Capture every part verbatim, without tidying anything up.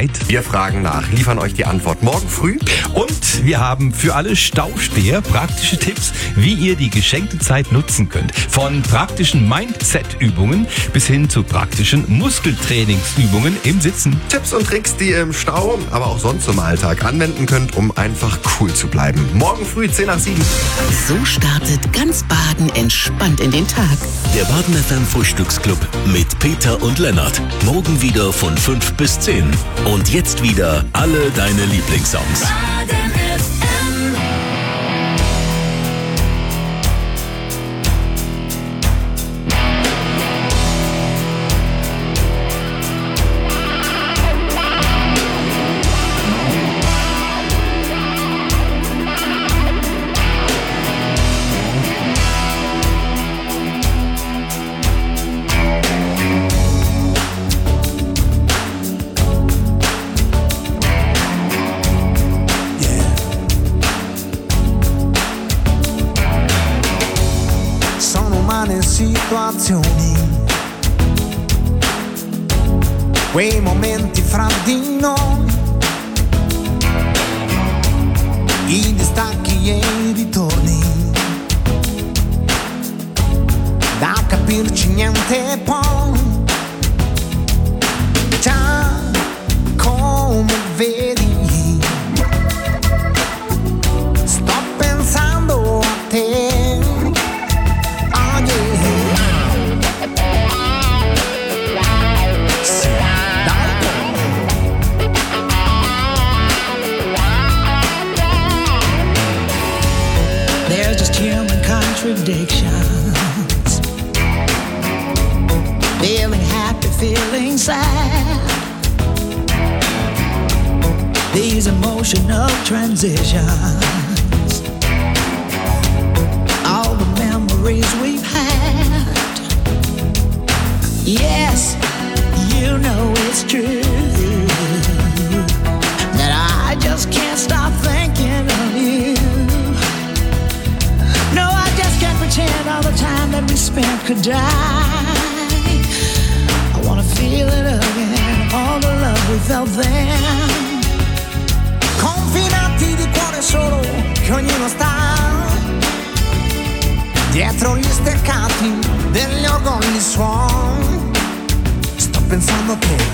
Zeit? Wir fragen nach, liefern euch die Antwort morgen früh. Und wir haben für alle Stausteher praktische Tipps, wie ihr die geschenkte Zeit nutzen könnt. Von praktischen Mindset-Übungen bis hin zu praktischen Muskeltrainingsübungen im Sitzen. Tipps und Tricks, die ihr im Stau, aber auch sonst im Alltag anwenden könnt, um einfach cool zu bleiben. Morgen früh zehn nach sieben. So startet ganz Baden entspannt in den Tag. Der Baden F M Frühstücksclub mit Peter und Lennart. Morgen wieder von fünf bis zehn. Und jetzt wieder alle deine Lieblingssongs. Baden F M. Situazioni, quei momenti fra di noi, i distacchi e i ritorni, da capirci niente poi, già come vedi, sto pensando a te. Contradictions, feeling happy, feeling sad, these emotional transitions, all the memories we've had. Yes, you know it's true that I just can't stop thinking of you. Pretend all the time that we spent could die. I wanna feel it again, all the love we felt then. Confinati di cuore solo, che ognuno sta dietro gli steccati degli orgogli suon. Sto pensando a te.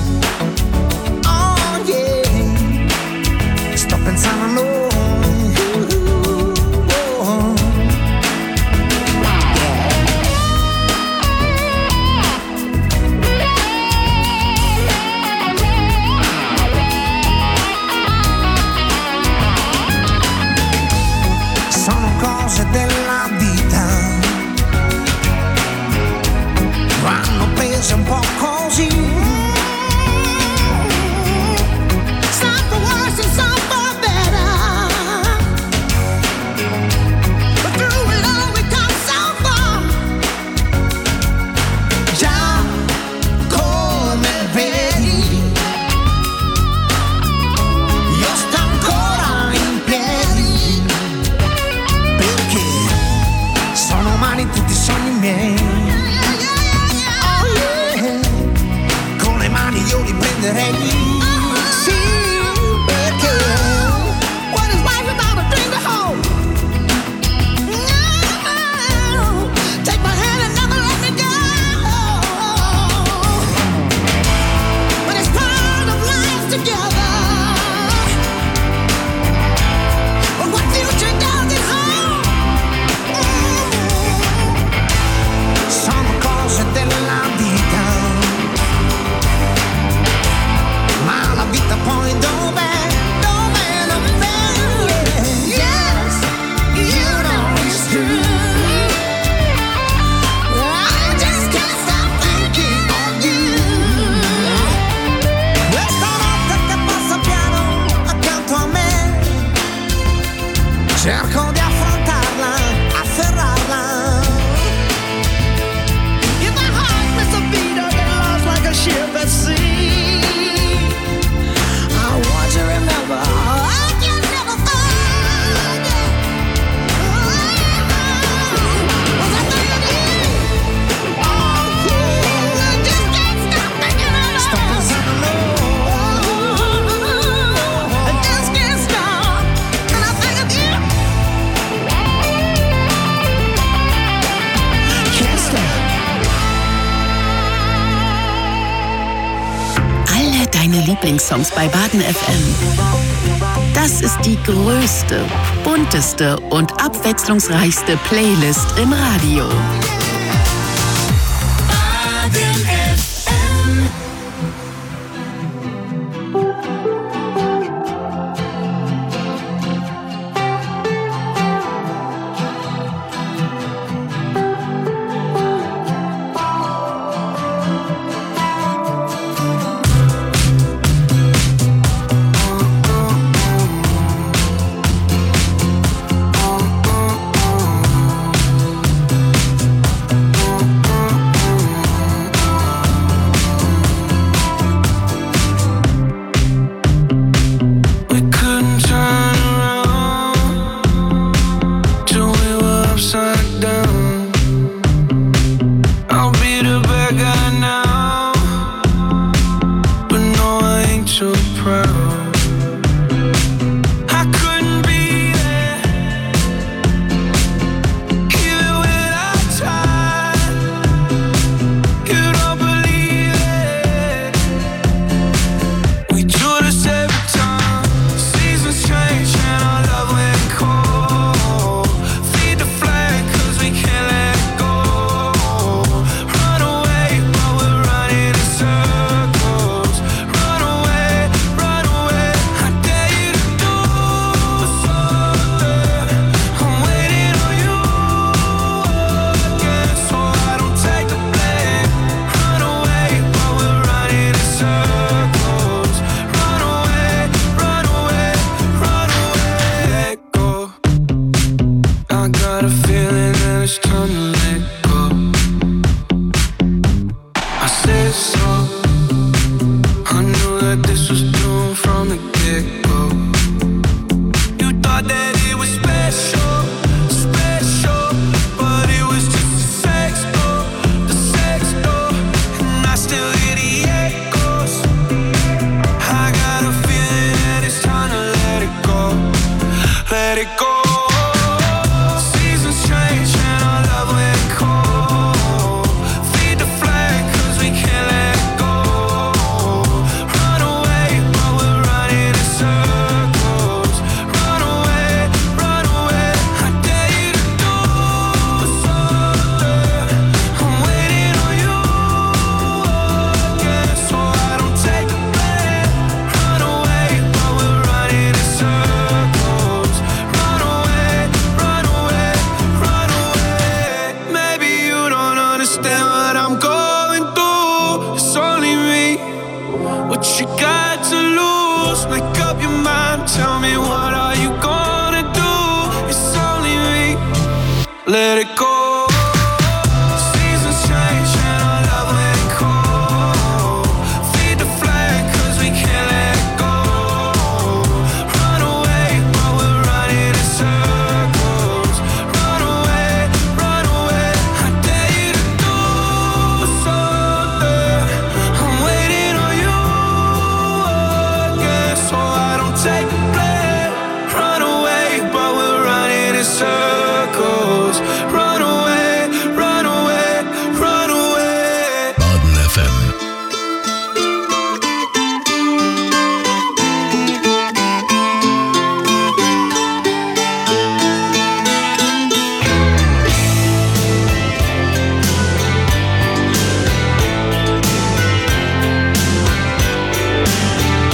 Oh yeah. Sto pensando a noi. Della vita vanno prese un po' così, deine Lieblingssongs bei Baden F M. Das ist die größte, bunteste und abwechslungsreichste Playlist im Radio. Baden F M.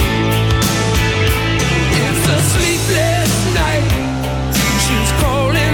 Calling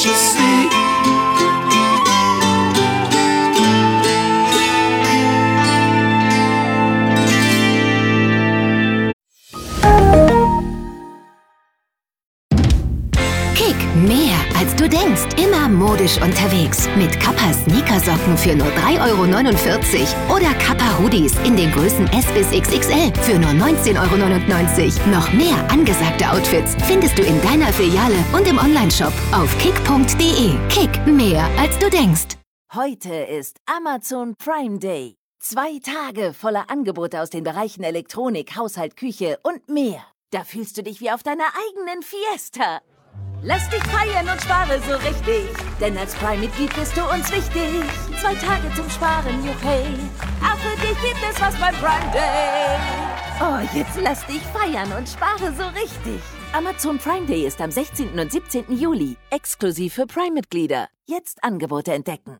you see. Mehr als du denkst. Immer modisch unterwegs. Mit Kappa Sneakersocken für nur drei Euro neunundvierzig. Oder Kappa Hoodies in den Größen S bis X X L für nur neunzehn Euro neunundneunzig. Noch mehr angesagte Outfits findest du in deiner Filiale und im Onlineshop auf kick punkt de. Kick, mehr als du denkst. Heute ist Amazon Prime Day. Zwei Tage voller Angebote aus den Bereichen Elektronik, Haushalt, Küche und mehr. Da fühlst du dich wie auf deiner eigenen Fiesta. Lass dich feiern und spare so richtig, denn als Prime-Mitglied bist du uns wichtig. Zwei Tage zum Sparen, juchei, auch für dich gibt es was beim Prime Day. Oh, jetzt lass dich feiern und spare so richtig. Amazon Prime Day ist am sechzehnten und siebzehnten Juli, exklusiv für Prime-Mitglieder. Jetzt Angebote entdecken.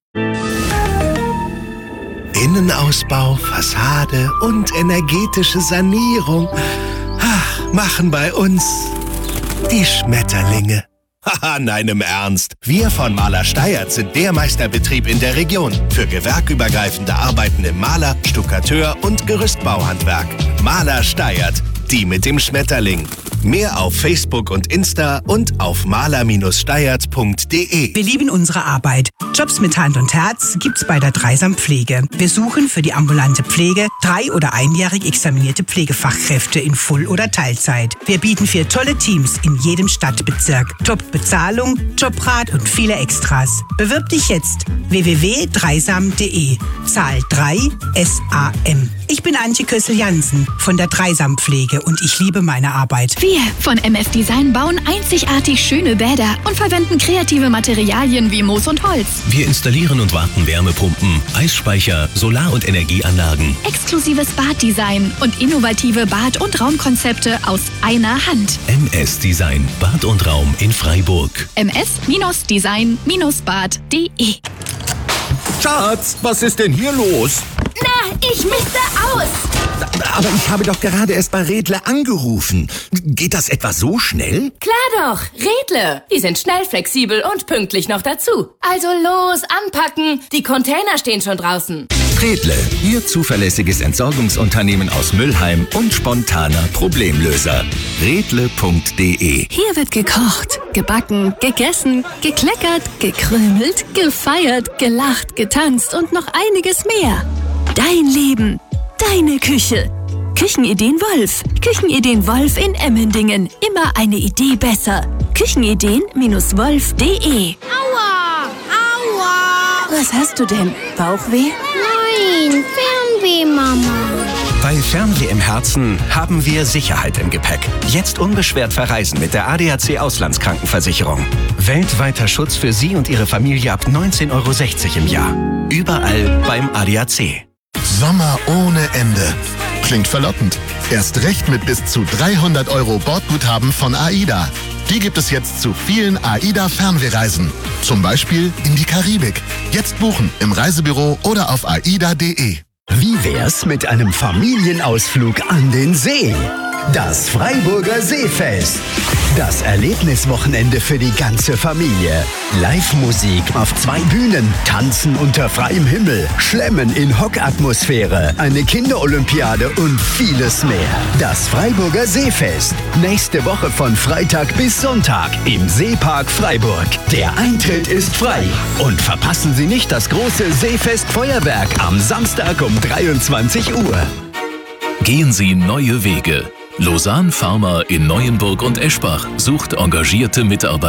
Innenausbau, Fassade und energetische Sanierung ach, machen bei uns die Schmetterlinge. Haha, nein, im Ernst. Wir von Maler Steyert sind der Meisterbetrieb in der Region für gewerkübergreifende Arbeiten im Maler-, Stuckateur- und Gerüstbauhandwerk. Maler Steyert, die mit dem Schmetterling. Mehr auf Facebook und Insta und auf maler steyert punkt de. Wir lieben unsere Arbeit. Jobs mit Hand und Herz gibt's bei der Dreisam Pflege. Wir suchen für die ambulante Pflege drei- oder einjährig examinierte Pflegefachkräfte in Full- oder Teilzeit. Wir bieten vier tolle Teams in jedem Stadtbezirk. Top-Bezahlung, Jobrat und viele Extras. Bewirb dich jetzt. w w w punkt dreisam punkt de. Zahl drei S A M. Ich bin Antje Kössel-Jansen von der Dreisam Pflege und ich liebe meine Arbeit. Wir von M F Design bauen einzigartig schöne Bäder und verwenden kreative Materialien wie Moos und Holz. Wir installieren und warten Wärmepumpen, Eisspeicher, Solar- und Energieanlagen. Exklusives Baddesign und innovative Bad- und Raumkonzepte aus einer Hand. M S Design, Bad und Raum in Freiburg. M S Design Bad punkt de. Schatz, was ist denn hier los? Na, ich misste aus. Aber ich habe doch gerade erst bei Redle angerufen. Geht das etwa so schnell? Klar doch, Redle. Die sind schnell, flexibel und pünktlich noch dazu. Also los, anpacken. Die Container stehen schon draußen. Redle, Ihr zuverlässiges Entsorgungsunternehmen aus Müllheim und spontaner Problemlöser. Redle punkt de. Hier wird gekocht, gebacken, gegessen, gekleckert, gekrümelt, gefeiert, gelacht, getanzt und noch einiges mehr. Dein Leben, deine Küche. Küchenideen Wolf. Küchenideen Wolf in Emmendingen. Immer eine Idee besser. Küchenideen Wolf punkt de. Aua! Aua! Was hast du denn? Bauchweh? Nein, Fernweh, Mama. Bei Fernweh im Herzen haben wir Sicherheit im Gepäck. Jetzt unbeschwert verreisen mit der A D A C Auslandskrankenversicherung. Weltweiter Schutz für Sie und Ihre Familie ab neunzehn Euro sechzig im Jahr. Überall beim A D A C. Sommer ohne Ende. Klingt verlockend. Erst recht mit bis zu dreihundert Euro Bordguthaben von AIDA. Die gibt es jetzt zu vielen AIDA-Fernwehreisen. Zum Beispiel in die Karibik. Jetzt buchen im Reisebüro oder auf aida punkt de. Wie wär's mit einem Familienausflug an den See? Das Freiburger Seefest. Das Erlebniswochenende für die ganze Familie. Live-Musik auf zwei Bühnen, Tanzen unter freiem Himmel, Schlemmen in Hockatmosphäre, eine Kinderolympiade und vieles mehr. Das Freiburger Seefest. Nächste Woche von Freitag bis Sonntag im Seepark Freiburg. Der Eintritt ist frei. Und verpassen Sie nicht das große Seefest-Feuerwerk am Samstag um dreiundzwanzig Uhr. Gehen Sie neue Wege. Lausanne Pharma in Neuenburg und Eschbach sucht engagierte Mitarbeiter.